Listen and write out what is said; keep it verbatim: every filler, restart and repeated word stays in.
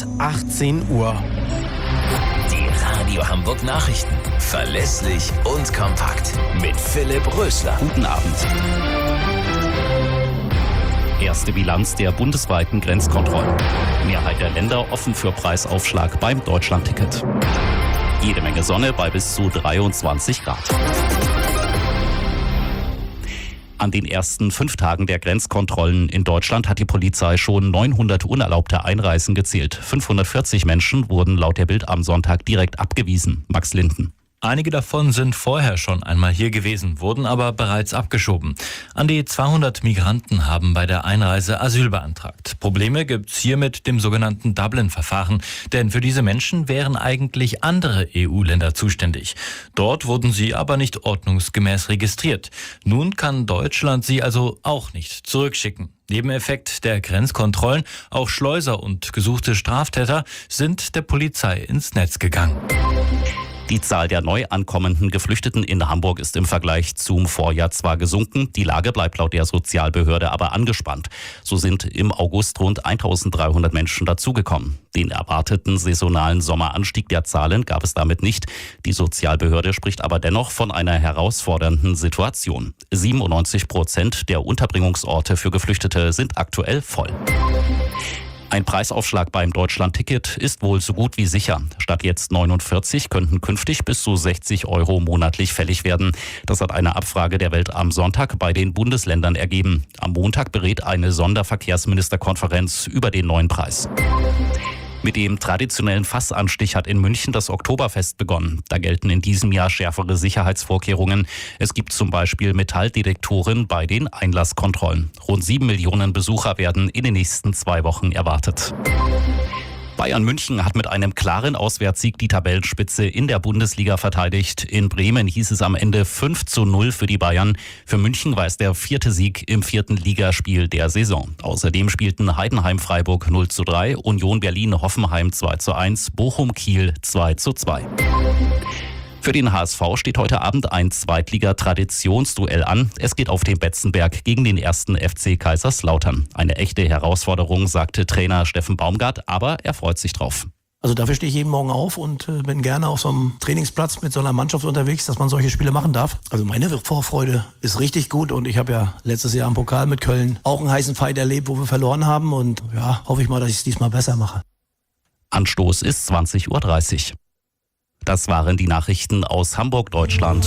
achtzehn Uhr. Die Radio Hamburg Nachrichten. Verlässlich und kompakt. Mit Philipp Rösler. Guten Abend. Erste Bilanz der bundesweiten Grenzkontrollen. Mehrheit der Länder offen für Preisaufschlag beim Deutschlandticket. Jede Menge Sonne bei bis zu dreiundzwanzig Grad. An den ersten fünf Tagen der Grenzkontrollen in Deutschland hat die Polizei schon neunhundert unerlaubte Einreisen gezählt. fünfhundertvierzig Menschen wurden laut der Bild am Sonntag direkt abgewiesen. Max Linden. Einige davon sind vorher schon einmal hier gewesen, wurden aber bereits abgeschoben. An die zweihundert Migranten haben bei der Einreise Asyl beantragt. Probleme gibt's hier mit dem sogenannten Dublin-Verfahren, denn für diese Menschen wären eigentlich andere E U-Länder zuständig. Dort wurden sie aber nicht ordnungsgemäß registriert. Nun kann Deutschland sie also auch nicht zurückschicken. Nebeneffekt der Grenzkontrollen, auch Schleuser und gesuchte Straftäter sind der Polizei ins Netz gegangen. Die Zahl der neu ankommenden Geflüchteten in Hamburg ist im Vergleich zum Vorjahr zwar gesunken, die Lage bleibt laut der Sozialbehörde aber angespannt. So sind im August rund eintausenddreihundert Menschen dazugekommen. Den erwarteten saisonalen Sommeranstieg der Zahlen gab es damit nicht. Die Sozialbehörde spricht aber dennoch von einer herausfordernden Situation. siebenundneunzig Prozent der Unterbringungsorte für Geflüchtete sind aktuell voll. Ein Preisaufschlag beim Deutschlandticket ist wohl so gut wie sicher. Statt jetzt neunundvierzig könnten künftig bis zu sechzig Euro monatlich fällig werden. Das hat eine Abfrage der Welt am Sonntag bei den Bundesländern ergeben. Am Montag berät eine Sonderverkehrsministerkonferenz über den neuen Preis. Mit dem traditionellen Fassanstich hat in München das Oktoberfest begonnen. Da gelten in diesem Jahr schärfere Sicherheitsvorkehrungen. Es gibt zum Beispiel Metalldetektoren bei den Einlasskontrollen. Rund sieben Millionen Besucher werden in den nächsten zwei Wochen erwartet. Bayern München hat mit einem klaren Auswärtssieg die Tabellenspitze in der Bundesliga verteidigt. In Bremen hieß es am Ende fünf zu null für die Bayern. Für München war es der vierte Sieg im vierten Ligaspiel der Saison. Außerdem spielten Heidenheim-Freiburg null zu drei, Union Berlin-Hoffenheim zwei zu eins, Bochum-Kiel zwei zu zwei. Für den H S V steht heute Abend ein Zweitliga-Traditionsduell an. Es geht auf den Betzenberg gegen den ersten F C Kaiserslautern. Eine echte Herausforderung, sagte Trainer Steffen Baumgart, aber er freut sich drauf. Also dafür stehe ich jeden Morgen auf und äh, bin gerne auf so einem Trainingsplatz mit so einer Mannschaft unterwegs, dass man solche Spiele machen darf. Also meine Vorfreude ist richtig gut und ich habe ja letztes Jahr im Pokal mit Köln auch einen heißen Fight erlebt, wo wir verloren haben und ja, hoffe ich mal, dass ich es diesmal besser mache. Anstoß ist zwanzig Uhr dreißig. Das waren die Nachrichten aus Hamburg, Deutschland.